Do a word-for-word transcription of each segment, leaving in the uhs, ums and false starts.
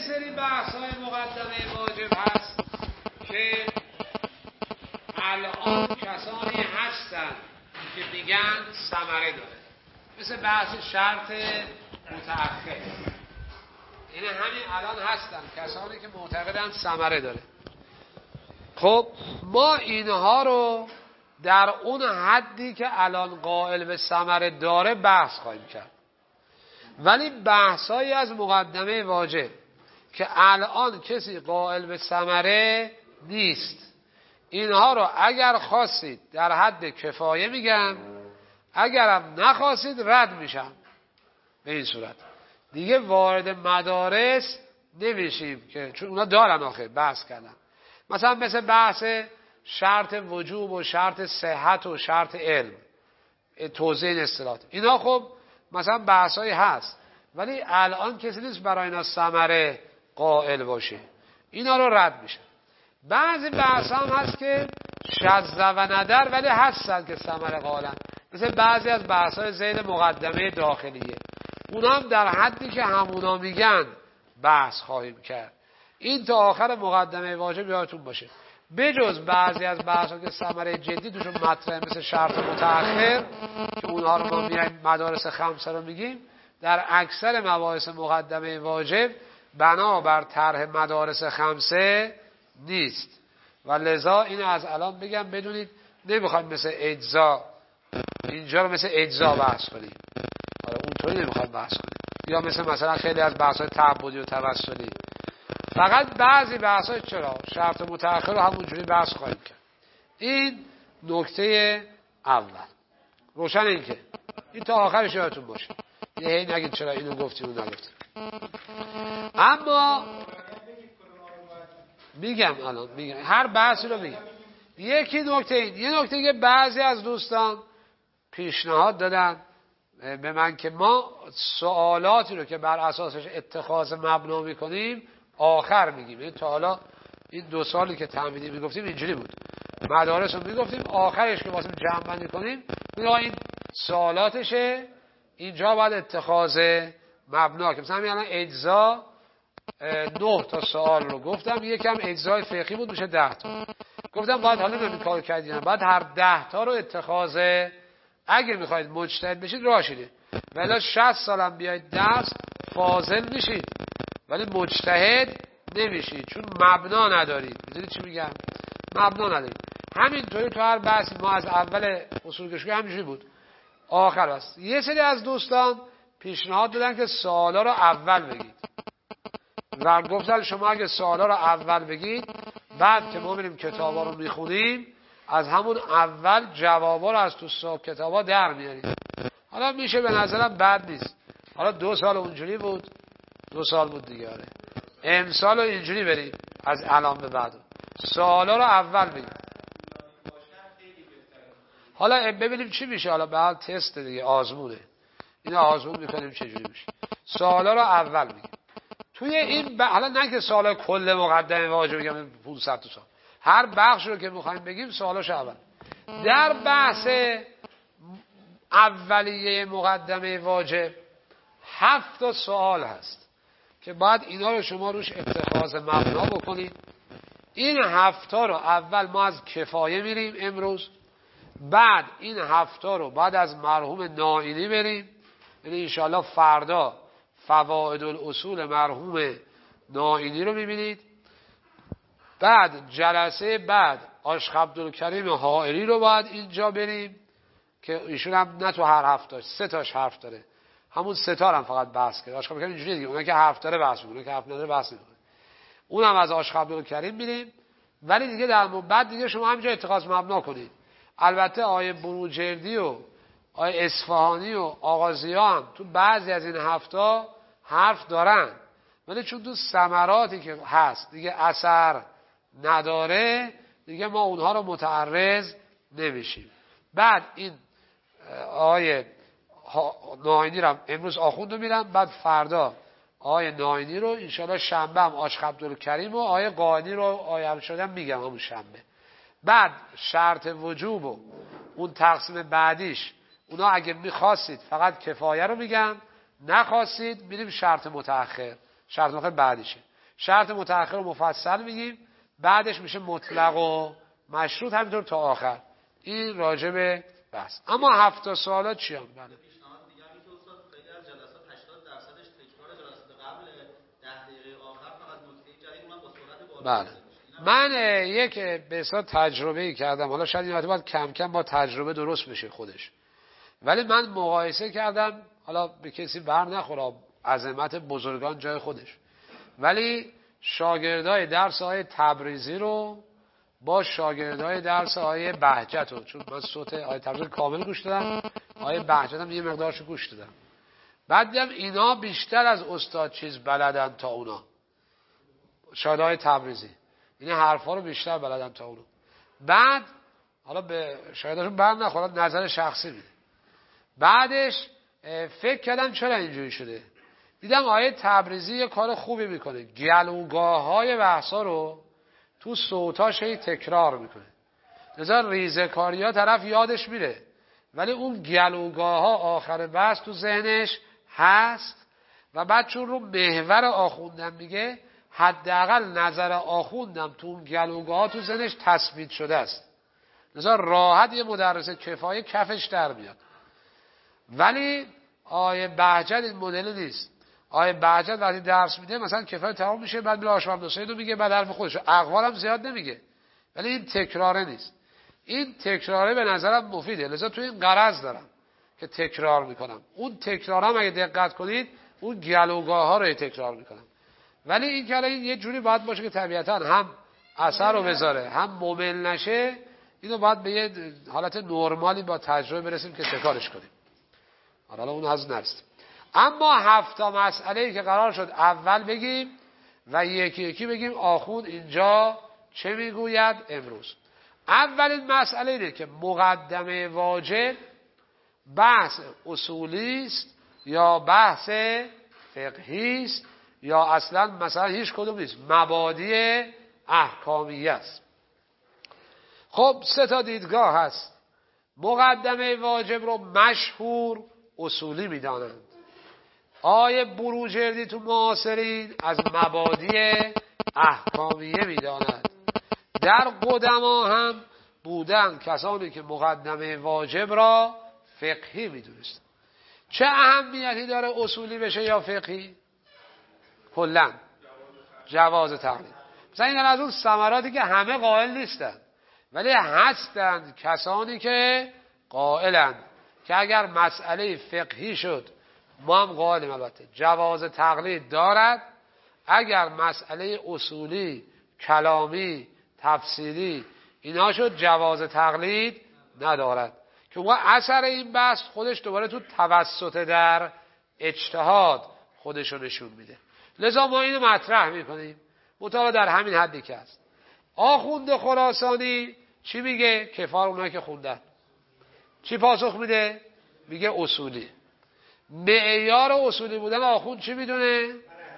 سری بحث‌های مقدمه واجب هست که الان کسانی هستن که میگن ثمره داره، مثل بحث شرط متأخر. این همین الان هستن کسانی که معتقدن ثمره داره. خب ما اینها رو در اون حدی که الان قائل به ثمره داره بحث خواهیم کرد، ولی بحثایی از مقدمه واجب که الان کسی قائل به ثمره نیست، اینها رو اگر خواستید در حد کفایه میگم، اگرم نخواستید رد میشم. به این صورت دیگه وارد مدارس نمیشیم که چون اونا دارن آخه بحث کردن، مثلا مثل بحث شرط وجوب و شرط صحت و شرط علم، توضیح این اصطلاحات، اینا خب مثلا بحثایی هست، ولی الان کسی نیست برای اینا ثمره قائل باشه، اینا رو رد میشه. بعضی بحث هم هست که شذ و ندر ولی هستن که ثمره قائلن، مثل بعضی از بحث‌های ذیل مقدمه داخلیه، اونا هم در حدی که همونا میگن بحث خواهیم کرد. این تا آخر مقدمه واجب یادتون باشه. بجز بعضی از بحث‌ها که ثمره جدی توشون مطرحه، مثل شرط متأخر که اونها رو ما میایم مدارس خمسه رو میگیم، در اکثر مباحث مقدمه واجب بنابر طرح مدارس خمسه نیست و لذا این از الان بگم بدونید نمیخوایم مثل اجزا اینجا رو مثل اجزا بحث کنیم، آره اونطوری نمیخوایم بحث کنیم، یا مثل مثلا خیلی از بحث‌های تعبدی و توسلی. فقط بعضی بحث‌های چرا شرط متأخر رو همونجوری بحث خواهیم کرد. این نکته اول. روشن این که این تا آخرش یادتون باشه، یه هی نگید چرا اینو گفتیم اون نگفتیم. اما میگم الان میگم هر بحثی رو میگم. یکی نکته این یه نکته که بعضی از دوستان پیشنهاد دادن به من که ما سوالاتی رو که بر اساسش اتخاذ مبنا میکنیم آخر میگیم. این تا حالا این دو سالی که تمهیدی میگفتیم اینجوری بود، مدارس رو میگفتیم آخرش که واسه جمع بندی کنیم میگم این سوالاتشه، اینجا باید اتخاذ مبنا که مثلا الان اجزا نه تا سوال رو گفتم، یکم اجزای فقهی بود میشه ده تا، گفتم باید حالا نمی کار کردیم باید هر ده تا رو اتخاذ، اگه میخواید مجتهد بشید راشیده، ولی شصت سالم بیاید درس فاضل میشید ولی مجتهد نمیشید چون مبنا ندارید. میدونید چی میگم؟ مبنا ندارید. همینطوری تو هر بحثی ما از اول اصول کشی همینجوری بود آخر است. یه سری از دوستان پیشنهاد دادن که سوالا رو اول بگید و گفتن شما اگه سوالا رو اول بگید بعد که ما میریم کتابا رو میخونیم از همون اول جوابا رو از تو صاحب کتابا در میاریم. حالا میشه به نظرم بد نیست. حالا دو سال اونجوری بود، دو سال بود دیگه، آره امسال رو اینجوری بریم از الان به بعد سوالا رو اول بگیم. حالا ببینیم چی میشه، حالا به حال تست دیگه، آزمونه، اینا آزمون میکنیم چجوری میشه. سوالا رو اول بگیم توی این ب... حالا نه که سوالا کل مقدمه واجب بگم پانصد تا سوال، هر بخش رو که میخوایم بگیم سوالاش اول. در بحث اولیه مقدمه واجب هفت تا سوال هست که باید اینا رو شما روش اتخاذ مبنا بکنید. این هفت تا رو اول ما از کفایه میریم امروز، بعد این هفت تا رو بعد از مرحوم نائینی بریم، یعنی انشاءالله فردا فوائد الاصول مرحوم نائینی رو میبینید، بعد جلسه بعد عاشق عبدالکریم حائری رو باید اینجا بریم که ایشون هم نه تو هر هفتاش سه تاش حرف داره، همون سه تا هم فقط بحث کرد. عاشق عبدالکریم اینجوریه دیگه، اون که حرف داره بحث میکنه، که حرف نداره بحث نمیکنه. اونم از عاشق عبدالکریم میریم، ولی دیگه در بعد دیگه شما همینجا اتخاذ مبنا کنید. البته آیه بروجردی و آیه اصفهانی و آغازی‌ها هم تو بعضی از این هفتا حرف دارن، ولی چون تو ثمراتی که هست دیگه اثر نداره دیگه ما اونها رو متعرض نمیشیم. بعد این آیه نائینی رو امروز آخوند رو میرم، بعد فردا آیه نائینی رو انشاءالله شنبه هم عاشق عبدالکریم و آیه قائنی رو آیه هم شدم میگم همون شنبه. بعد شرط وجوب و اون تقسیم بعدیش اونا اگه میخواستید فقط کفایه رو میگم، نخواستید میریم شرط متأخر، شرط متأخر بعدیشه. شرط متأخر و مفصل میگیم، بعدش میشه مطلق و مشروط، همینطور تا آخر. این راجع به بس. اما هفت تا سوالات چی هم؟ بله. بله. من یک به اصطلاح تجربه‌ای کردم، حالا شاید این باید کم کم با تجربه درست بشه خودش، ولی من مقایسه کردم، حالا به کسی بر نخوره، عظمت بزرگان جای خودش، ولی شاگردای درس آقای تبریزی رو با شاگردای درس آقای بهجت رو، چون من صوت آقای تبریزی کامل گوش دادم، آقای بهجت هم یه مقدارشو گوش دادم، بعد دیدم اینا بیشتر از استاد چیز بلدن تا اونا، شاگردای تبریزی این حرفا رو بیشتر بلدن تا اونا. بعد حالا به شاگرداشون بر نخورد، نظر شخصی میده. بعدش فکر کردم چرا اینجوری شده، دیدم آیه تبریزی یه کار خوبی میکنه، گلوگاه های بحثا رو تو صوتاش هی تکرار میکنه، لذا ریزکاری ها طرف یادش میره، ولی اون گلوگاه ها آخر بحث تو ذهنش هست. و بعد چون رو محور آخوندم میگه، حداقل نظر آخوندم تو اون گلوگاه ها تو ذهنش تثبیت شده است، لذا راحت یه مدرس کفایه کفش در میاد. ولی آیه بهجت این مدل نیست. آیه بهجت وقتی درس میده مثلا کفایه تمام میشه، بعد میره آشمام دوسایی رو میگه، بعد حرف خودش، اقوال هم زیاد نمیگه، ولی این تکراره نیست. این تکراره به نظرم مفیده، لذا تو این غرض دارم که تکرار میکنم. اون تکرار هم اگه دقت کنید اون گلوگاه ها رو تکرار میکنم، ولی این که این یه جوری باید باشه که طبیعتا هم اثر رو بذاره هم ممل نشه. اینو باید به یه حالت نرمالی با تجربه برسیم که تکرارش کنیم. حالا اون از نرسیم. اما هفت تا مسئله‌ای که قرار شد اول بگیم و یکی یکی بگیم آخوند اینجا چه میگوید امروز. اولین مسئله اینه که مقدمه واجب بحث اصولی است یا بحث فقهی است یا اصلا مثلا هیچ کدوم نیست، مبادی احکامیه است. خب سه تا دیدگاه هست. مقدمه واجب رو مشهور اصولی میدانند. آیه بروجردی تو معاصرین از مبادی احکامیه میدانند. در قدما هم بودن کسانی که مقدمه واجب را فقهی میدونستند. چه اهمیتی داره اصولی بشه یا فقهی؟ کلاً جواز تقلید. مثلا این از اون ثمراتی که همه قائل نیستن، ولی هستند کسانی که قائلند که اگر مسئله فقهی شد، ما هم قائلیم البته جواز تقلید دارد. اگر مسئله اصولی، کلامی، تفسیری اینا شد، جواز تقلید ندارد. که اون اثر این بحث خودش دوباره تو توسط در اجتهاد خودشو نشون میده. لذا ما اینو مطرح میکنیم مطابق در همین حدی که هست. آخوند خراسانی چی میگه؟ کفار اونایی که خوندن. چی پاسخ میده؟ میگه اصولی. معیار اصولی بودن آخوند چی میدونه؟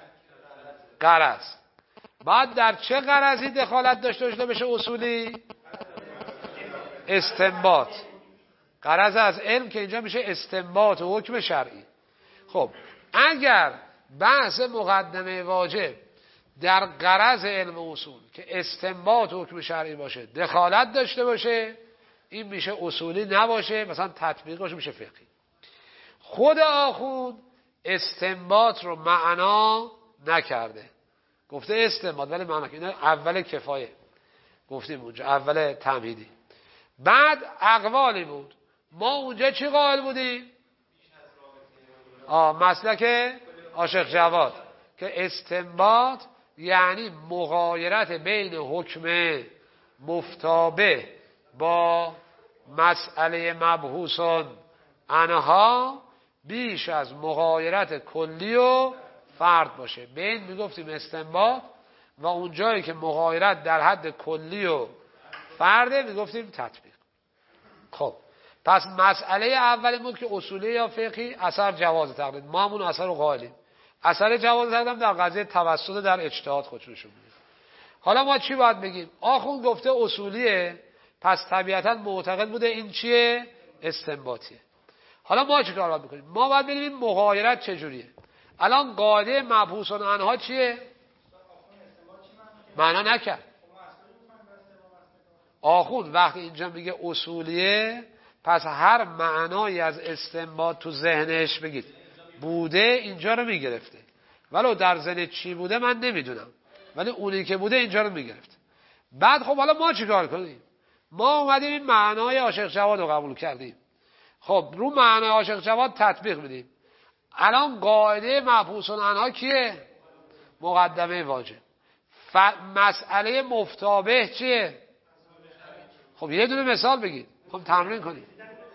غرض. بعد در چه غرضی دخالت داشته باشه بشه اصولی؟ استنباط. غرض از علم که اینجا میشه استنباط و حکم شرعی. خب اگر بحث مقدمه واجب در غرض علم اصول که استنباط و حکم شرعی باشه دخالت داشته باشه، این میشه اصولی، نباشه مثلا تطبیقش میشه فقهی. خود آخوند استنباط رو معنا نکرده، گفته استنباط ولی معنا که اینا اول کفایه گفتیم اونجا، اول تمهیدی. بعد اقوالی بود. ما اونجا چی قائل بودیم؟ آه مسلک عاشق جواد که استنباط یعنی مغایرت بین حکم مفتابه با مسئله مبحوث عنها بیش از مغایرت کلی و فرد باشه. به این میگفتیم استنباط، و اون جایی که مغایرت در حد کلی و فرده میگفتیم تطبیق. خب پس مسئله اولی بود که اصولی یا فقهی، اثر جواز تقلید. ما همون اثر رو قائلیم. اثر جواز تقلید در قضیه توسط در اجتهاد خودشون میده. حالا ما چی باید بگیم؟ آخوند گفته اصولیه، پس طبیعتا معتقد بوده این چیه؟ استنباطیه. حالا ما چی کار باید بکنیم؟ ما باید ببینیم مغایرت چجوریه. الان قاعده مبحوث عنها چیه؟ معنا نکرد. آخوند وقتی اینجا میگه اصولیه، پس هر معنایی از استنباط تو ذهنش بگید بوده اینجا رو میگرفته، ولو در ذهن چی بوده من نمیدونم، ولی اونی که بوده اینجا رو میگرفته. بعد خب حالا ما چیکار کنیم؟ ما اومدیم این معنای عاشق جواد رو قبول کردیم، خب رو معنای عاشق جواد تطبیق میدیم. الان قاعده مبحوث عنها کیه؟ مقدمه واجب. ف... مسئله مفتابه چیه؟ خب یه دونه مثال بگید، خب تمرین کنید.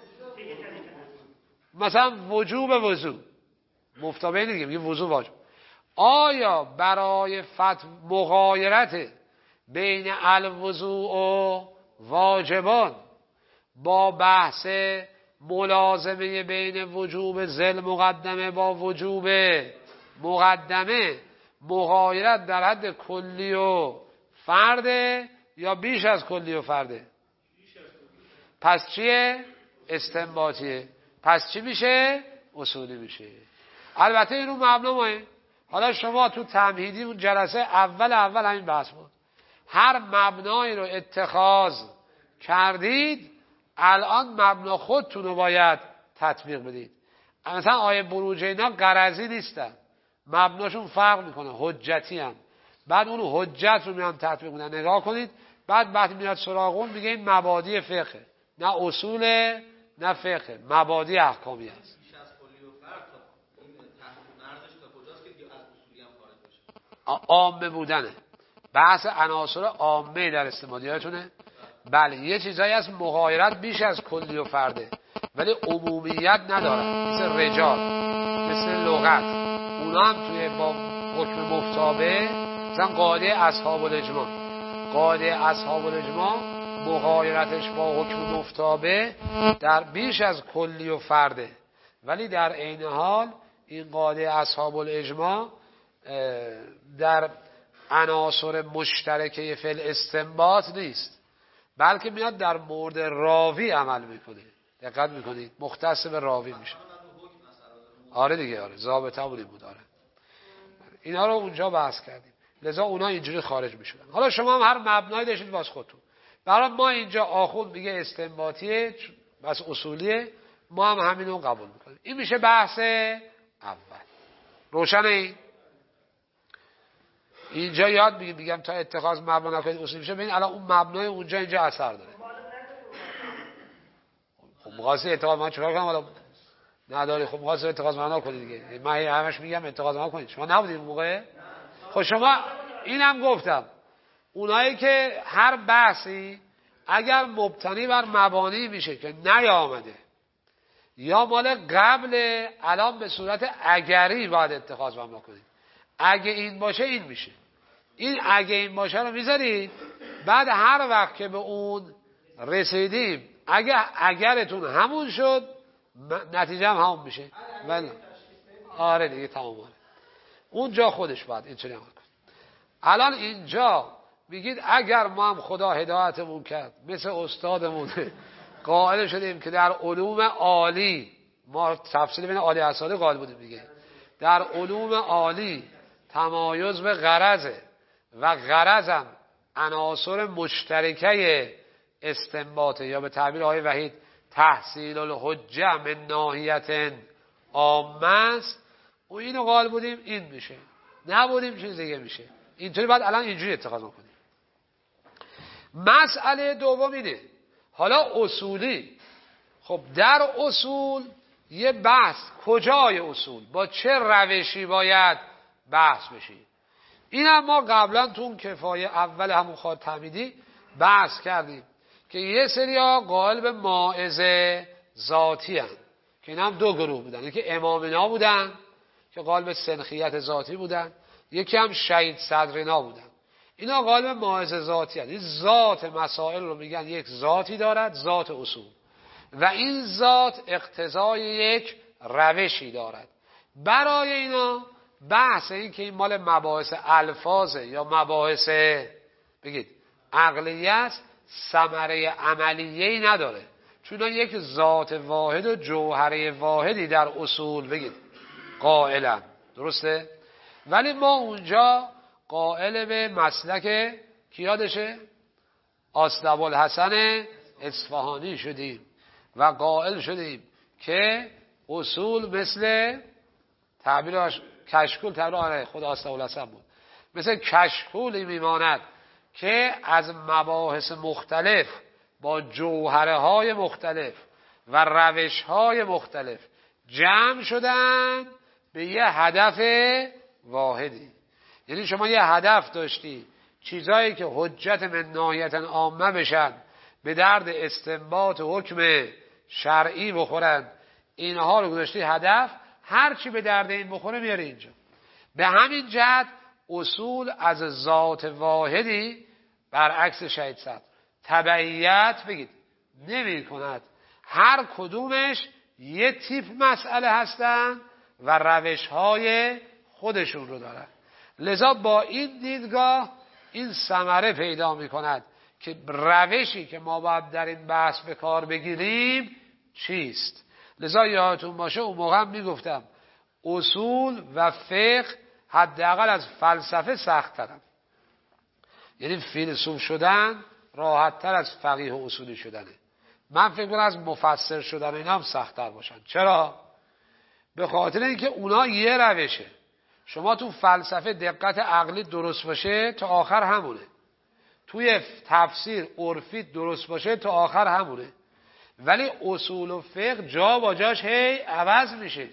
مثلا وجوب وضو، مفتابه نمیگه، میگه وضو واجب. آیا برای فتح مغایرت بین الوضوء و واجبان با بحث ملازمه بین وجوب ذل مقدمه با وجوب مقدمه مغایرت در حد کلی و فرده یا بیش از کلی و فرده؟ پس چیه؟ استنباطیه. پس چی میشه؟ اصولی میشه. البته این رو مبنا ماه. حالا شما تو تمهیدی اون جلسه اول اول همین بحث بود، هر مبنایی رو اتخاذ کردید الان مبنا خودتون رو باید تطبیق بدید. مثلا آیه بروج اینا غرضی نیستن، مبناشون فرق میکنه، حجتی هم. بعد اون حجت رو میان تطبیق میدن. نگاه کنید بعد بعد میاد سراغ اون میگه این مبادی فقه، نه اصول نه فقه، مبادی احکامی است. عامه بودنه، بحث عناصر عامه در استعمالیاتونه. بله یه چیزایی از مغایرت بیش از کلی و فرده ولی عمومیت ندارن، مثل رجال، مثل لغت، اونا هم توی با حکم مفتابه، مثلا قاعده اصحاب الاجماع، قاعده اصحاب الاجماع مغایرتش با حکم مفتابه در بیش از کلی و فرده، ولی در عین حال این قاعده اصحاب الاجماع در عناصر مشترکه فی الاستنباط نیست، بلکه میاد در مورد راوی عمل میکنه. دقت میکنید مختص به راوی میشه. آره دیگه، آره ضابطه همون بود. آره اینا رو اونجا بحث کردیم، لذا اونا اینجوری خارج میشدن. حالا شما هم هر مبنایی داشتید واسه خودتون. برای ما اینجا آخوند میگه استنباطیه بس اصولیه، ما هم همینو قبول میکنیم. این میشه بحث اول. روشنه؟ اینجا یاد میگیم میگم تا اتخاذ مبنا نکنید اصول میشه. ببین الان اون مبنای اونجا اینجا اثر داره. خب مقاسه اتخاذ مبنا چیکار کنم؟ حالا نداری، خب مقاسه اتخاذ مبنا کنید دیگه. من همش میگم اتخاذ مبنا کنید. شما نبودید اون موقع؟ خب شما اینم گفتم اونایی که هر بحثی اگر مبتنی بر مبانی میشه که نیامده یا مال قبل، الان به صورت اگری باید اتخاذ مبنا کنید. اگه این باشه این میشه، این اگه این باشه رو میذارید، بعد هر وقت که به اون رسیدیم اگه اگرتون همون شد نتیجه هم همون میشه. ولی آره دیگه تمام. آره اونجا خودش باید اینجوری عمل کنید. الان اینجا میگید اگر ما هم خدا هدایتمون کرد مثل استادمون قائل شدیم که در علوم عالی، ما تفصیل بین عالی اسالی قائل بودیم دیگه، در علوم عالی تمایز به غرضه و غرضم عناصر مشترکه استنباطه، یا به تعبیر آقای وحید تحصیل الحجه من ناحیت عامه است. و اینو قائل بودیم این میشه، نبودیم چیز دیگه میشه. اینطوری بعد الان اینجوری اتخاذ کنیم. مسئله دوم اینه، حالا اصولی. خب در اصول یه بحث، کجای اصول با چه روشی باید بحث بشه، این هم ما قبلا تو اون کفایه اول همون خواهد تمیدی بحث کردیم که یه سری ها قائل به ماعظه ذاتی هستند که این هم دو گروه بودن، یکی امامنا بودن که قائل به سنخیت ذاتی بودن، یکی هم شهید صدرنا بودن. اینا قائل به ماعظه ذاتی هستند. این ذات مسائل رو میگن یک ذاتی دارد، ذات اصول، و این ذات اقتضای یک روشی دارد. برای اینا بحث این که این مال مباحث الفاظه یا مباحث بگید عقلیت ثمره عملیه‌ای نداره، چون یک ذات واحد و جوهره واحدی در اصول بگید قائلن. درسته؟ ولی ما اونجا قائل به مسلک کی یادشه؟ آصداب‌الحسن اصفهانی شدیم و قائل شدیم که اصول مثل تعبیرش کشکول، تعبیر آره خود آصداب‌الحسن بود، مثل کشکولی میماند که از مباحث مختلف با جوهره های مختلف و روش های مختلف جمع شدن به یه هدف واحدی. یعنی شما یه هدف داشتی، چیزایی که حجت من ناحیت عامه بشن، به درد استنباط حکم شرعی بخورن، اینها رو گذاشتی هدف، هر چی به درد این بخوره میاره اینجا. به همین جهت اصول از ذات واحدی برعکس شهید صدر تبعیت بگید نمی کند. هر کدومش یه تیپ مسئله هستن و روش های خودشون رو دارن. لذا با این دیدگاه این ثمره پیدا می کند که روشی که ما باید در این بحث به کار بگیریم چیست. لذا یادتون باشه اون موقع هم می گفتم اصول و فقه حداقل از فلسفه سخت ترم. یعنی فیلسوف شدن راحت تر از فقیه و اصولی شدنه. من فکر کنم از مفسر شدن اینا هم سخت تر باشن. چرا؟ به خاطر اینکه اونا یه روشه. شما تو فلسفه دقت عقلی درست باشه تا آخر همونه، توی تفسیر عرفی درست باشه تا آخر همونه، ولی اصول و فقه جا با جاش هی عوض میشه.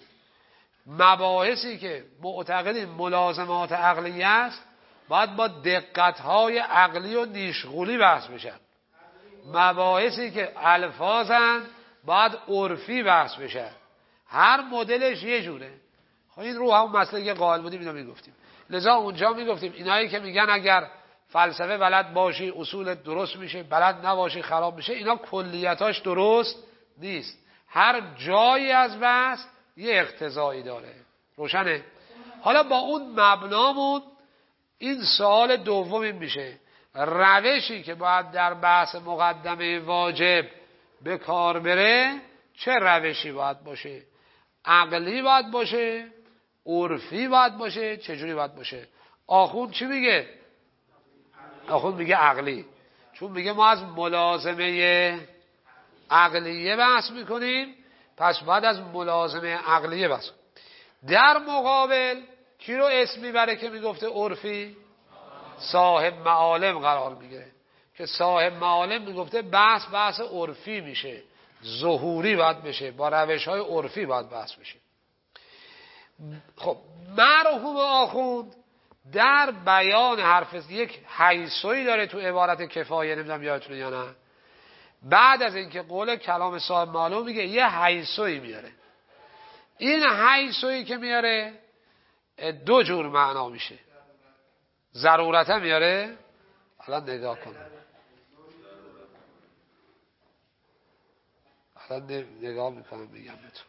مباحثی که معتقدین ملازمات عقلیه است باید با دقت‌های عقلی و نیشغولی بحث بشن. مباحثی که الفاظن باید عرفی بحث بشن. هر مدلش یه جوره. خب این رو همون مسئله که قائل بودیم اینو میگفتیم. لذا اونجا میگفتیم اینایی که میگن اگر فلسفه بلد باشی اصول درست میشه، بلد نباشی خراب میشه، اینا کلیتاش درست نیست. هر جایی از بحث یه اقتضایی داره. روشنه؟ حالا با اون مبنامون این سوال دوم این میشه روشی که باید در بحث مقدمه واجب به کار بره چه روشی باید باشه؟ عقلی باید باشه؟ عرفی باید باشه؟ چجوری باید باشه؟ آخوند چی میگه؟ آخوند میگه عقلی، چون میگه ما از ملازمه عقلیه بحث میکنیم، پس بعد از ملازمه عقلیه بحث. در مقابل کی رو اسم میبره که میگفته عرفی؟ صاحب معالم قرار میگیره که صاحب معالم میگفته بحث بحث عرفی میشه، ظهوری باید بشه، با روش های عرفی باید بحث بشه. خب مرحوم آخوند در بیان حرف یک حیثوی داره تو عبارت کفایه، نمیدونم یادتونه یا نه، بعد از اینکه قول کلام صاحب معلوم میگه یه حیثوی میاره. این حیثوی که میاره دو جور معنا میشه. ضرورتا میاره، الان نگاه کن، الان نگاه میکنم بگم بهتون.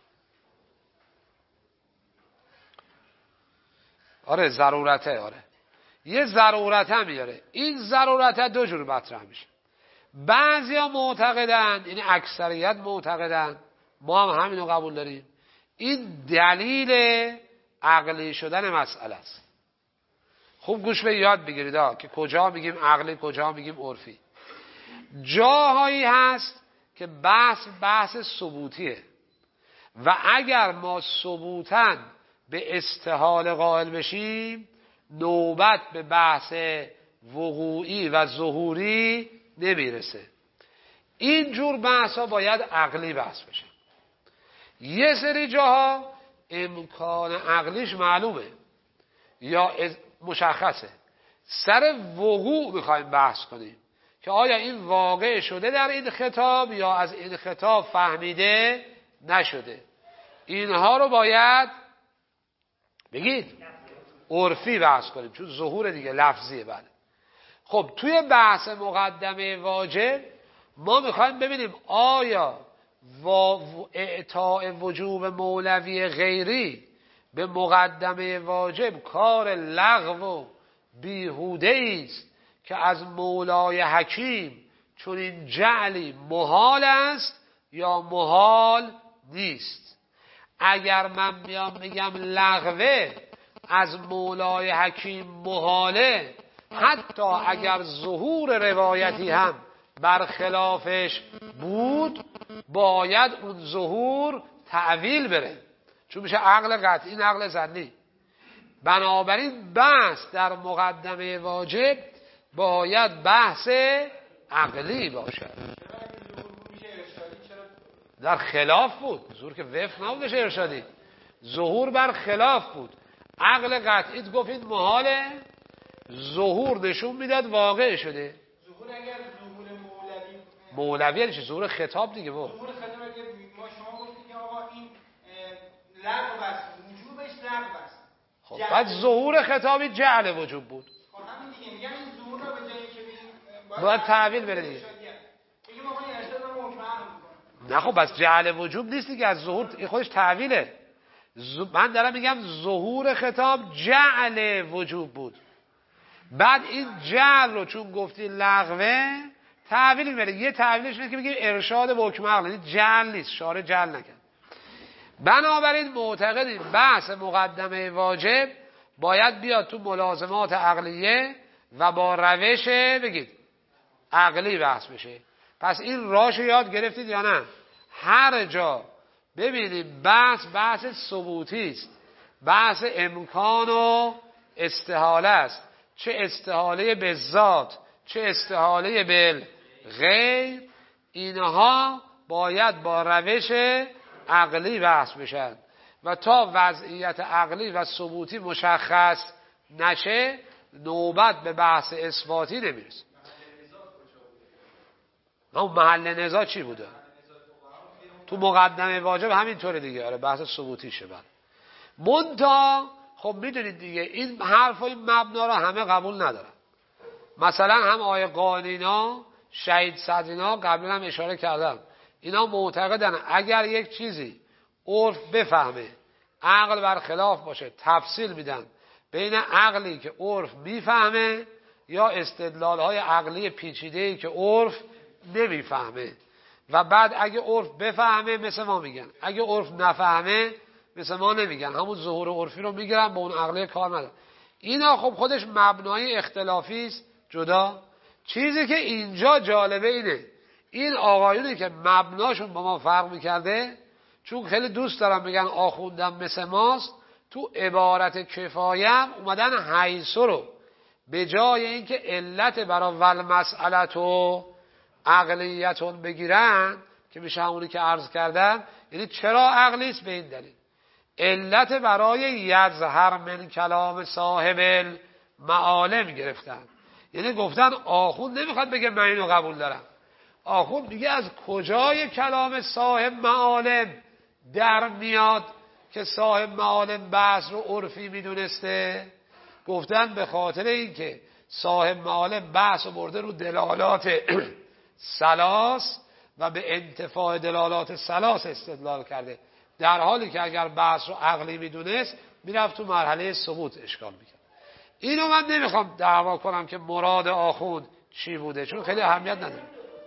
آره ضرورته، آره یه ضرورته میاره. این ضرورته دو جور مطرح میشه. بعضیا معتقدن، یعنی اکثریت معتقدن، ما هم همینو قبول داریم، این دلیل عقلی شدن مسئله است. خوب گوش به یاد بگیرید که کجا میگیم عقلی کجا میگیم عرفی. جاهایی هست که بحث بحث ثبوتیه و اگر ما ثبوتاً به استحاله قائل بشیم نوبت به بحث وقوعی و ظهوری نمیرسه. این جور بحثا باید عقلی بحث بشه. یه سری جاها امکان عقلیش معلومه یا مشخصه، سر وقوع میخوایم بحث کنیم که آیا این واقع شده در این خطاب یا از این خطاب فهمیده نشده. اینها رو باید بگید عرفی بحث کنیم، چون ظهور دیگه لفظیه. بله خب توی بحث مقدمه واجب ما میخوایم ببینیم آیا اعطاء وجوب مولوی غیری به مقدمه واجب کار لغو و بیهوده است که از مولای حکیم چون این جعلی محال است یا محال نیست. اگر من میام میگم لغوه، از مولای حکیم محاله، حتی اگر ظهور روایتی هم برخلافش بود باید اون ظهور تعویل بره، چون میشه عقل قطعی این عقل ظنی. بنابراین بحث در مقدمه واجب باید بحث عقلی باشد. در خلاف بود، ظهور که وفق نبودش ارشادی، ظهور بر خلاف بود. عقل قطعیت گفت این محاله، ظهور نشون میداد واقع شده. ظهور اگر ظهور مولوی مولوی یعنی چه؟ ظهور خطاب دیگه. با ظهور خطاب اگر ما شما گفتید که آقا این لغو است، وجوبش لغو است. خب بعد ظهور خطابی جعل وجوب بود. خب همین دیگه میگم این ظهور رو به جایی که بگیم باید تعویل بره دیگه. بگیم آقا این ارشاد رو حکم عام میکنه. نه خب بس جعل وجوب نیست دیگه، از ظهور این خودش تعویله. ز... من دارم میگم ظهور خطاب جعل وجوب بود. بعد این جعل رو چون گفتی لغوه تعویل میبره. یه تعویلش اینه که بگیم ارشاد به حکم عقل، این جعل نیست، شارع جعل نکرد. بنابراین معتقدیم بحث مقدمه واجب باید بیاد تو ملازمات عقلیه و با روش بگید عقلی بحث بشه. پس این راهشو یاد گرفتید یا نه؟ هر جا ببینیم بحث بحث ثبوتی است، بحث امکان و استحاله است، چه استحاله به ذات چه استحاله به غیر، اینها باید با روش عقلی بحث بشن و تا وضعیت عقلی و ثبوتی مشخص نشه نوبت به بحث اثباتی نمیرسه. اون محل نزاع چی بوده؟ تو مقدمه واجب همینطوره دیگه. آره بحث ثبوتیشه. بعد منتها خب میدونید دیگه این حرف و این مبنا رو همه قبول ندارن. مثلا هم آیه قانینا، شهید صدرینا قبلا هم اشاره کردم، اینا معتقدن اگر یک چیزی عرف بفهمه عقل برخلاف باشه تفصیل میدن بین عقلی که عرف میفهمه یا استدلالهای عقلی پیچیده‌ای که عرف نمیفهمه، و بعد اگه عرف بفهمه مثل ما میگن، اگه عرف نفهمه مثل ما نمیگن، همون ظهور عرفی رو میگیرن با اون عقلی کار ندارن. اینا خب خودش مبنای اختلافی است جدا. چیزی که اینجا جالبه اینه این آقایونی که مبناشون با ما فرق میکرده، چون خیلی دوست دارم بگن آخوندم مثل ماست، تو عبارت کفایم اومدن حیثو رو به جای اینکه علت برای ول مسئلت و عقلیتون بگیرن که میشه همونی که عرض کردم، یعنی چرا عقلیست به این دلیل علت برای یظهر من کلام صاحب المعالم گرفتن. یعنی گفتن آخوند نمیخواد بگه من اینو قبول دارم، آخوند میگه از کجای کلام صاحب معالم در میاد که صاحب معالم بحث رو عرفی میدونسته. گفتن به خاطر اینکه صاحب معالم بحث رو برده رو دلالات سلاس و به انتفاع دلالات سلاس استدلال کرده، در حالی که اگر بحث رو عقلی میدونست میرفت تو مرحله ثبوت اشکال میکرد. اینو من نمیخوام دعوا کنم که مراد آخوند چی بوده، چون خیلی اهمیت نداره،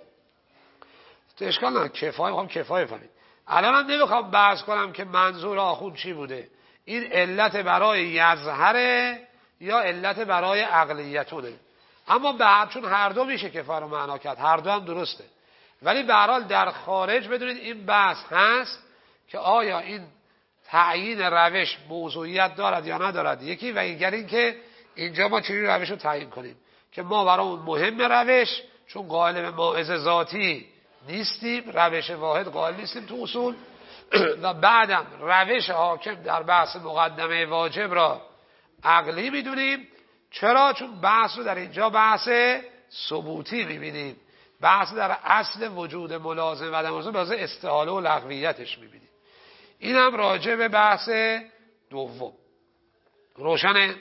تو اشکال نداره، کفایه میخوام کفایه فهمید. الان هم نمیخوام بحث کنم که منظور آخوند چی بوده، این علت برای یظهره یا علت برای عقلیتونه. اما به هر چون هر دو میشه کفایه رو معنا کرد، هر دو هم درسته، ولی به هر حال در خارج بدونید این بحث هست که آیا این تعیین روش موضوعیت دارد یا ندارد یکی، و دیگر این که اینجا ما چجوری روش رو تعیین کنیم که ما برامون مهم روش، چون قائل به ماعظ ذاتی نیستیم، روش واحد قائل نیستیم تو اصول، و بعدم روش حاکم در بحث مقدمه واجب را عقلی میدونیم. چرا؟ چون بحث رو در اینجا بحث ثبوتی میبینیم، بحث در اصل وجود ملازم و عدم ملازم بحث استحاله و لغویتش میبینیم. این هم راجع به بحث دوم. روشنه؟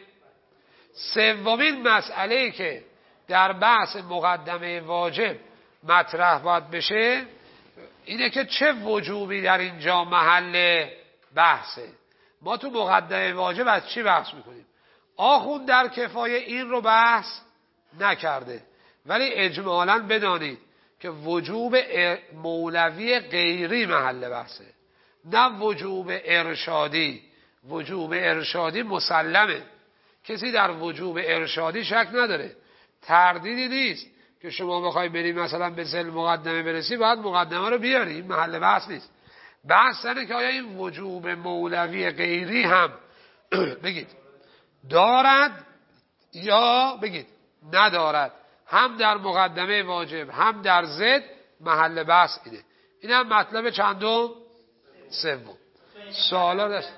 سومین مسئله‌ای که در بحث مقدمه واجب مطرح باید بشه اینه که چه وجوبی در اینجا محل بحثه. ما تو مقدمه واجب از چی بحث میکنیم؟ آخوند در کفایه این رو بحث نکرده، ولی اجمالاً بدانید که وجوب مولوی غیری محل بحثه، نه وجوب ارشادی. وجوب ارشادی مسلمه، کسی در وجوب ارشادی شک نداره، تردیدی نیست که شما بخوای بری مثلا به ذل مقدمه برسی باید مقدمه رو بیاری، این محل بحث نیست. بحث اینه که آیا این وجوب مولوی غیری هم بگید دارد یا بگید ندارد، هم در مقدمه واجب هم در ضد، محل بحث اینه. این هم مطلب چندم؟ سوم. سوالا داشت؟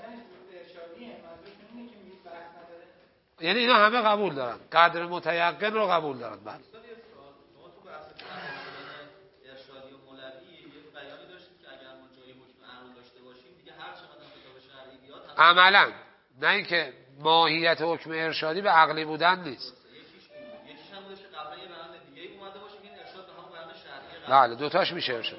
یعنی اینا همه قبول دارن، قدر متیقن رو قبول دارن. بله عملا، نه اینکه ماهیت حکم ارشادی به عقلی بودن نیست. بله دوتاش میشه ارشاد.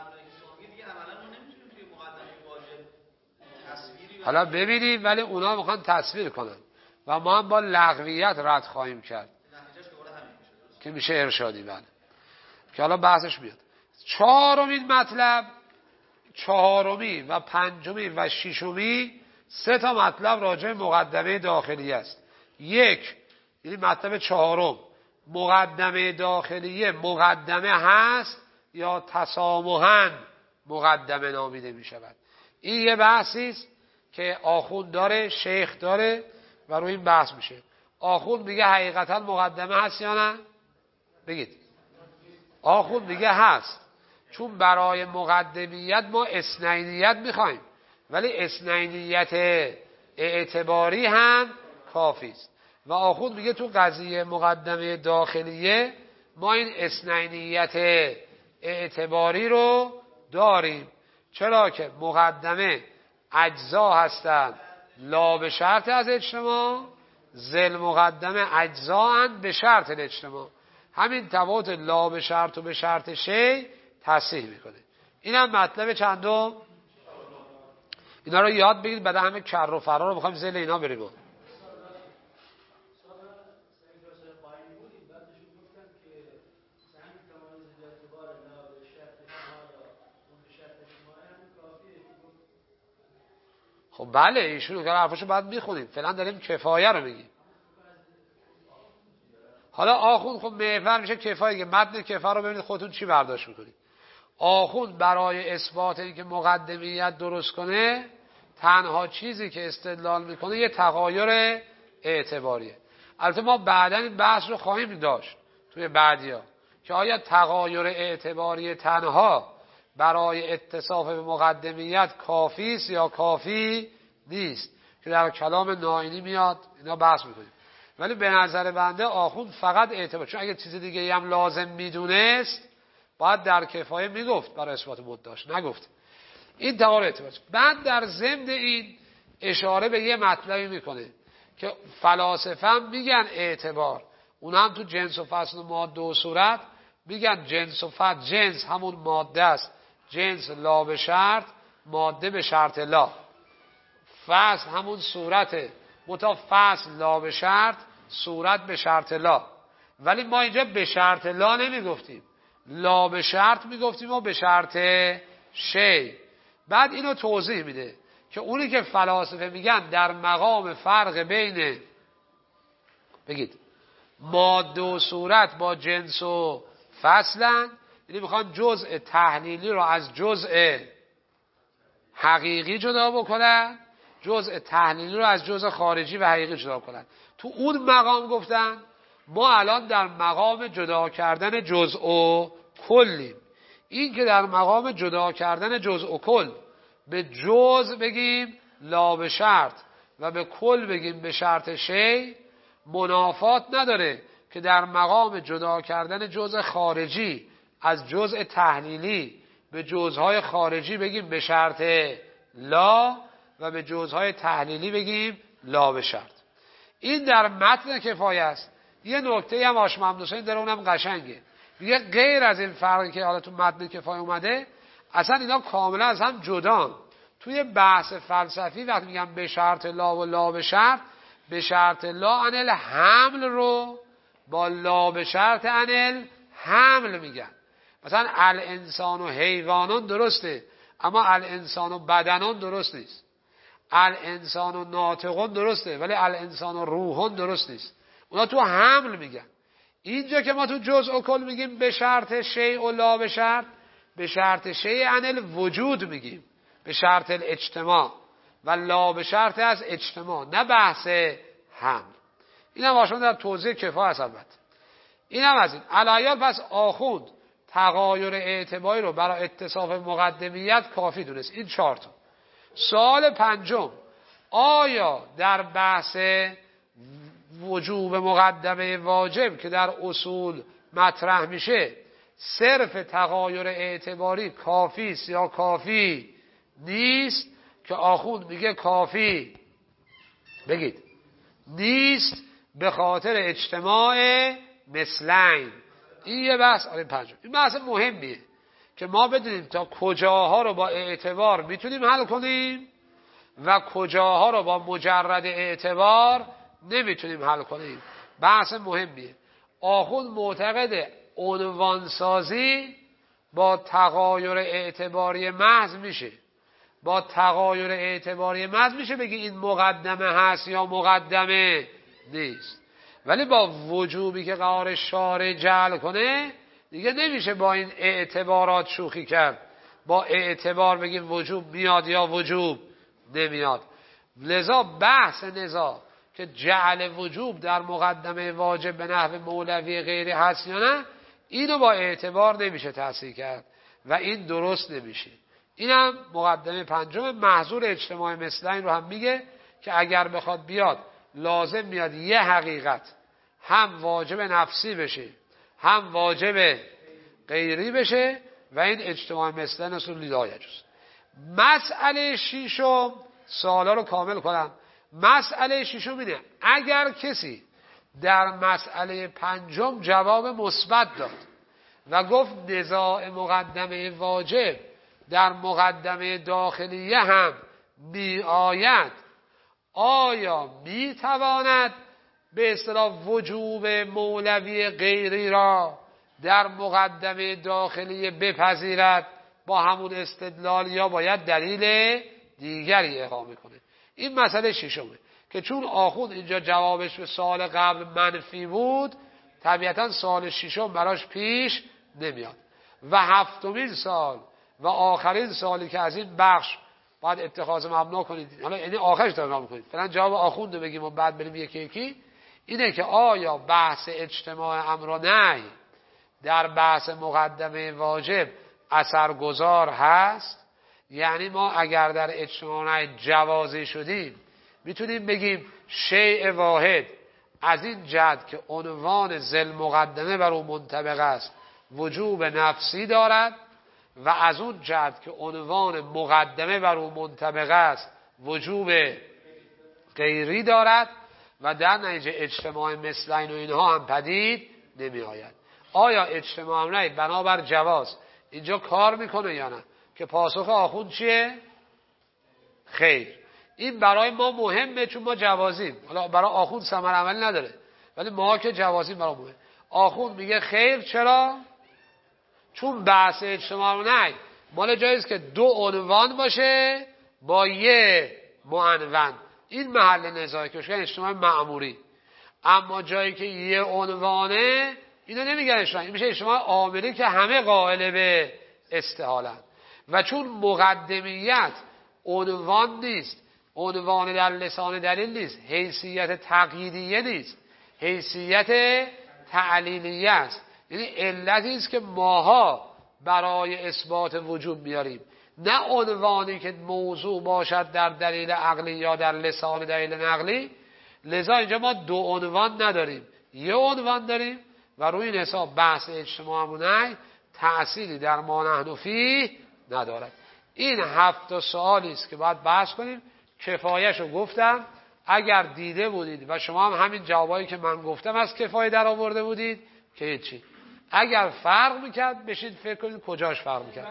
حالا ببینیم، ولی اونا میخوان تصویر کنن و ما هم با لغویت رد خواهیم کرد که میشه ارشادی. بله که حالا بحثش میاد. چهارمین مطلب، چهارمی و پنجمی و ششمی، سه تا مطلب راجع مقدمه داخلی است. یک، یعنی مطلب چهارم، مقدمه داخلیه مقدمه هست یا تسامحاً مقدمه نامیده می شود. این یه بحثی است که آخوند داره، شیخ داره و روی این بحث میشه. آخوند میگه حقیقتا مقدمه هست یا نه؟ بگید. آخوند میگه هست، چون برای مقدمیت ما اثنینیت میخوایم، ولی اثنینیت اعتباری هم کافی است. و آخوند میگه تو قضیه مقدمه داخلیه ما این اثنینیت اعتباری رو داریم. چرا که مقدمه اجزا هستند لا به شرط از اجتماع، ذل مقدمه اجزا اند به شرط الاجتماع. همین تفاوت لا به شرط و به شرط شی تصحیح میکنه. این هم مطلب چندم؟ اینا رو یاد بگید، بعد همه کر و فرار رو بخوایم ذل اینا بریم. خب بله ایشون که حرفاشو باید میخونیم، فعلا داریم کفایه رو میگیم. حالا آخوند خب محور میشه کفایه، که متن کفایه رو ببینید خودتون چی برداشت میکنید. آخوند برای اثبات اینکه مقدمیت درست کنه تنها چیزی که استدلال میکنه یه تغایر اعتباریه. البته ما بعداً این بحث رو خواهیم داشت توی بعدیا که آیا تغایر اعتباری تنها برای اتصاف به مقدمیت کافی است یا کافی نیست، که در کلام نائینی میاد اینا بحث میکنیم. ولی به نظر بنده آخوند فقط اعتبار، چون اگه چیز دیگه هم لازم میدونست باید در کفایه میگفت برای اثبات مدعاش، نگفت. این تغایر اعتبار. بعد در ضمن این اشاره به یه مطلبی میکنه که فلاسفه هم میگن اعتبار، اونا هم تو جنس و فصل و ماده و صورت میگن جنس و فصل، جنس همون ماده است، جنس لا به شرط، ماده به شرط لا. فصل همون صورته، متا فصل لا به شرط، صورت به شرط لا. ولی ما اینجا به شرط لا نمیگفتیم، لا به شرط میگفتیم و به شرط شی. بعد اینو توضیح میده که اونی که فلاسفه میگن در مقام فرق بین بگید ماده و صورت با جنس و فصلن، یعنی میخوان جزء تحلیلی رو از جزء حقیقی جدا بکنن، جزء تحلیلی رو از جزء خارجی و حقیقی جدا کنن. تو اون مقام گفتن ما الان در مقام جدا کردن جزء و کلیم. این که در مقام جدا کردن جزء و کل به جزء بگیم لا به شرط و به کل بگیم به شرط شی، منافات نداره که در مقام جدا کردن جزء خارجی از جزء تحلیلی به جزءهای خارجی بگیم به شرط لا و به جزءهای تحلیلی بگیم لا به شرط. این در متن کفایه است. یه نکته هم آش محمد حسین داره، اونم قشنگه، میگه غیر از این فرقی که حالا تو متن کفایه اومده، اصلا اینا کاملا از هم جدان. توی بحث فلسفی وقتی میگم به شرط لا و لا به شرط، به شرط لا انل حمل رو با لا به شرط انل حمل میگن. مثلا الانسان و حیوانان درسته، اما الانسان و بدنان درست نیست. الانسان و ناطقون درسته ولی الانسان و روحون درست نیست. اونا تو حمل میگن. اینجا که ما تو جزء کل میگیم به شرط شیء و لا به شرط، به شرط شیء عن الوجود میگیم، به شرط الاجتماع و لا به شرط از اجتماع، نه بحث حمل. این هم واشون در توضیح کفایه است. البته این هم از این علایال. پس آخوند تغایر اعتباری رو برای اتصاف مقدمیت کافی دونست. این چهار تا. سوال پنجم، آیا در بحث وجوب مقدمه واجب که در اصول مطرح میشه صرف تغایر اعتباری کافی است یا کافی نیست؟ که آخوند میگه کافی بگید نیست به خاطر اجتماع مثلین. این یه بحث. آره پنجم. این بحث مهمیه که ما بدونیم تا کجاها رو با اعتبار میتونیم حل کنیم و کجاها رو با مجرد اعتبار نمیتونیم حل کنیم. بحث مهمیه. آخوند معتقد عنوانسازی با تغایر اعتباری محض میشه. با تغایر اعتباری محض میشه بگی این مقدمه هست یا مقدمه نیست. ولی با وجوبی که قرار شارع جعل کنه دیگه نمیشه با این اعتبارات شوخی کرد. با اعتبار بگیم وجوب میاد یا وجوب نمیاد. لذا بحث نزاع که جعل وجوب در مقدمه واجب به نحو مولوی غیری هست یا نه، اینو با اعتبار نمیشه تصحیح کرد و این درست نمیشه. اینم مقدمه پنجم. محظور اجتماع مثلین رو هم میگه که اگر بخواد بیاد لازم میاد یه حقیقت هم واجب نفسی بشه هم واجب غیری بشه و این اجتماع مثلین اصول لا یجوز. مسئله شیشم، سوالا رو کامل کنم. مسئله شیشم اینه اگر کسی در مسئله پنجم جواب مثبت داد و گفت نزاع مقدمه واجب در مقدمه داخلیه هم می آید، آیا می تواند به اصطلاح وجوب مولوی غیری را در مقدمه داخلیه بپذیرد با همون استدلال یا باید دلیل دیگری اقامه کنه؟ این مسئله ششمه که چون آخوند اینجا جوابش به سوال قبل منفی بود، طبیعتا سوال ششم براش پیش نمیاد. و هفتمین سال و آخرین سالی که از این بخش باید اتخاذ مبنا کنید، حالا یعنی آخرش تمام کنید، فعلا جواب آخوند رو بگیم و بعد بریم یکی یکی، اینه که آیا بحث اجتماع امر و نهی در بحث مقدمه واجب اثرگذار هست؟ یعنی ما اگر در اجتماع نهی جوازی شدیم میتونیم بگیم شیء واحد از این جهت که عنوان ذل مقدمه بر او منطبق است وجوب نفسی دارد و از اون جهت که عنوان مقدمه بر او منطبق است وجوب غیری دارد و در نتیجه اجتماع مثلین و اینها هم پدید نمی آید. آیا اجتماع نهی بنابر جواز اینجا کار میکنه یا نه؟ که پاسخ آخوند چیه؟ خیر. این برای ما مهمه چون ما جوازیم. حالا برای آخوند ثمر عملی نداره ولی ما که جوازیم برای مهمه. آخوند میگه خیر. چرا؟ چون بحث اجتماع نهی مال جاییست که دو عنوان باشه با یه معنون. این محل نزاعی که بشه اجتماع مأموری. اما جایی که یه عنوانه اینو نمیگن اجتماع، این میشه اجتماع عاملی که همه قائل به استحالن. و چون مقدمیت عنوان نیست، عنوان در لسان دلیل نیست، حیثیت تقییدیه نیست، حیثیت تعلیلیه است، یعنی علتی است که ماها برای اثبات وجوب میاریم، نه عنوانی که موضوع باشد در دلیل عقلی یا در لسان دلیل نقلی. لذا اینجا ما دو عنوان نداریم، یه عنوان داریم و روی این حساب بحث اجتماع و نهی تأثیری در ما نحن فیه ندارد. این هفت سوالی است که باید بحث کنیم. کفایه‌شو گفتم. اگر دیده بودید و شما هم همین جوابایی که من گفتم از کفایه در آورده بودید که هیچی. اگر فرق میکرد بشید فکر کنید کجاش فرق میکرد.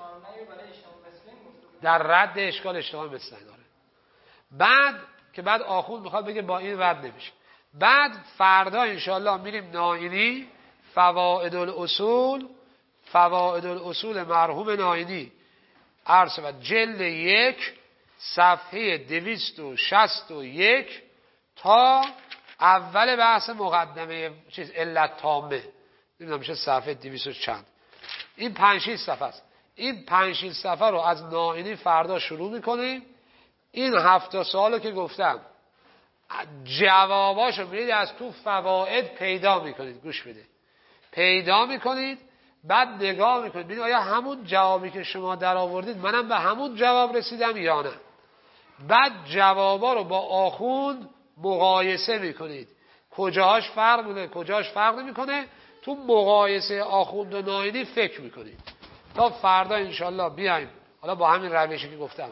در رد اشکال اجتماع مثلین داره. بعد که بعد آخوند میخواد بگه با این رد نمیشه. بعد فردا انشالله میریم ناینی، فوائد الاصول، فوائد الاصول مرحوم ناینی عرض و جلد یک صفحه دویست و شصت و یک تا اول بحث مقدمه چیز علت تامه، نمیدونم میشه صفحه دویست و چند. این پنج شش صفحه است. این پنج شش صفحه رو از نائینی فردا شروع میکنیم. این هفت سوالو که گفتم جواباشو میرید از تو فواید پیدا میکنید، گوش بده، پیدا میکنید، بعد نگاه میکنید ببینید آیا همون جوابی که شما در آوردید منم به همون جواب رسیدم یا نه. بعد جوابا رو با آخوند مقایسه میکنید، کجاهاش فرق میکنه کجاهاش فرق نمیکنه، تو مقایسه آخوند و نائینی فکر میکنید. تا فردا انشالله بیایم حالا با همین روشی که گفتم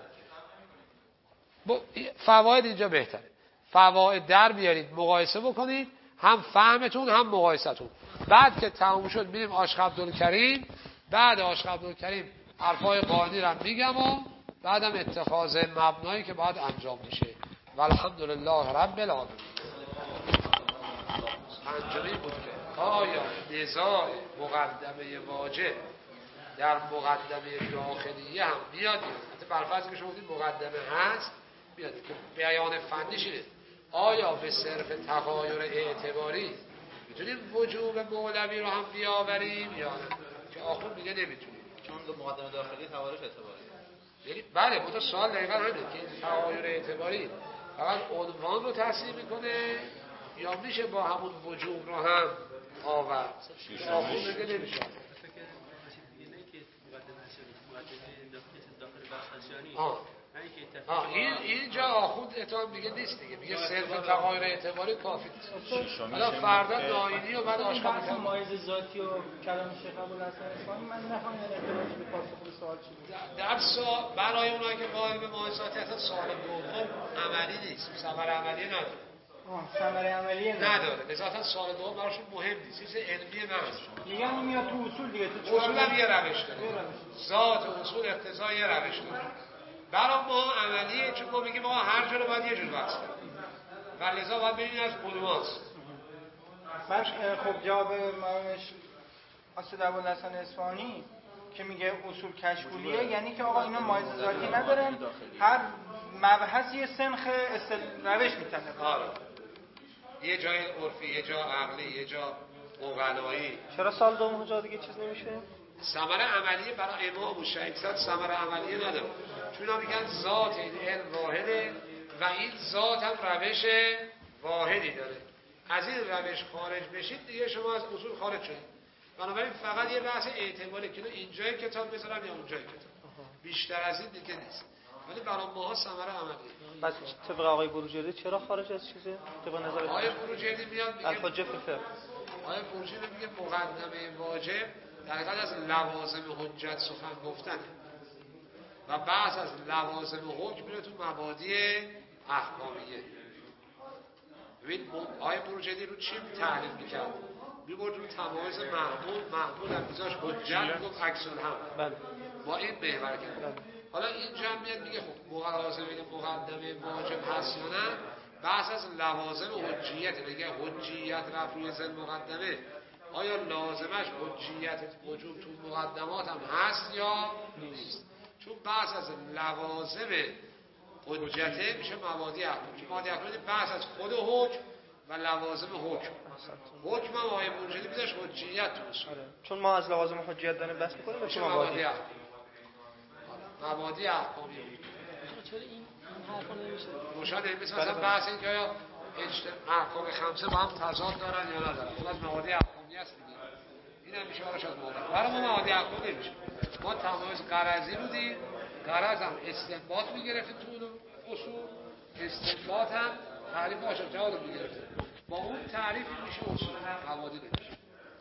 فواید اینجا بهتره، فواید در بیارید مقایسه بکنید، هم فهمتون هم مقایستون. بعد که تموم شد میریم عاشق عبدالکریم. بعد عاشق عبدالکریم حرفای قانی رو میگم و بعدم اتخاذ مبنایی که باید انجام میشه. والحمدلله رب العالمین. پنجمی بود که آیا نزاع مقدمه واجب در مقدمه داخلیه هم میاد؟ حتی برفرض که شما بودید مقدمه هست بیاد که بیان فنیش اینه آیا به صرف تغایر اعتباری میتونیم وجوب مولوی رو هم بیاوریم یا نه؟ که آخر میگه نمیتونیم چون مقدمه داخلی تغایرش اعتباری. یعنی بله متو سوال دقیقا همینه که این تغایر اعتباری فقط عنوان رو تحصیل میکنه یا میشه با همون وجوب رو هم آورد؟ آخر میگه نمیشه. آه. آه این اینجا آخوند اتهام دیگه نیست دیگه، میگه صرف تغایر اعتباری کافی نیست. حالا فردا نائینی و بعد آشکار میکنم مایز ذاتی و کلام شیخ ابوالحسن اصفهانی من نفهمیدم ارتباطش به پاسخ به سوال چی بود. در سوال برای اونایی که قائل به مایز ذاتی اصلا سوال دوم عملی نیست، ثمره عملی نداره. آه ثمره عملی نداره. لذا سوال دوم براشون مهم نیست، چیز علمی محض. میگن این میاد تو اصول دیگه، تو اصول هم یه روش داره. ذات اصول اقتضا یه روش داره. برای ما عملیه چون ما میگیم ما هر جا رو باید یه جور بحث کنیم و لذا باید ببینید از کدوماست. بعد خب جواب مرمش اسد ابوالحسن اصفهانی که میگه اصول کشفولیه یعنی که آقا اینا مایز ذاتی ندارن، هر مبحثی سنخ استل... روش میتونه. آره یه جای عرفی، یه جا عقلی، یه جا عقلایی. چرا سال دوم جا دیگه چیز نمیشه؟ ثمره عملیه برای امام و شهید صد ثمره عملیه نداره چون اینا میگن ذات این علم واحده و این ذات هم روش واحدی داره. از این روش خارج بشید دیگه شما از اصول خارج شدید. بنابراین فقط یه بحث اعتباری که اینجای کتاب بذارم یا اونجای کتاب، بیشتر از این دیگه نیست. ولی برای ماها ثمره عملیه. بعد طبق آقای بروجردی چرا خارج از چیزه؟ طبق نظر آقای بروجردی میاد میگه الحجه فی الفقه. آقای بروجردی میگه مقدمه واجب دقیقاً از لوازم حجت سخن گفتنه و بعض از لوازم حکم میره تو مبادی احکامیه. ببین آقای بروجردی رو چی تحلیل میکرد؟ میبرد رو تمایز محمول، محمول هم میذاش حجت میگفت عکس الهم. بله. با این محور کرد. حالا اینجا میاد میگه خب لوازم مقدمه واجب هست یا نه؟ بحث از لوازم حجیت، میگه حجیت رفع زل مقدمه آیا لازمش حجیت وجوب تو مقدمات هم هست یا نیست؟ چون بحث از لوازم حجته میشه مبادی احکام. چون مبادی احکام بحث از خود حکم و لوازم حکم. حکم هم آقای بروجردی میذاش حجیت توش. چون ما از لوازم حجیت داریم بحث می‌کنیم میشه مبادی احکام. مبادی احکامی. چرا این حرفا نمیشه؟ روشن مثلا مثلا بحث این که آیا احکام خمسه با هم تضاد دارن یا ندارن. اون از مبادی احکامی است دیگه. این هم میشه آرش از مبادی. برای ما مبادی احکامی نمیشه. ما تمایز غرضی بودیم. غرض هم استنباط میگرفتیم تو اون اصول. استنباط هم تعریف آشکار رو میگرفتیم. با اون تعریف میشه اصول مبادی نمیشه.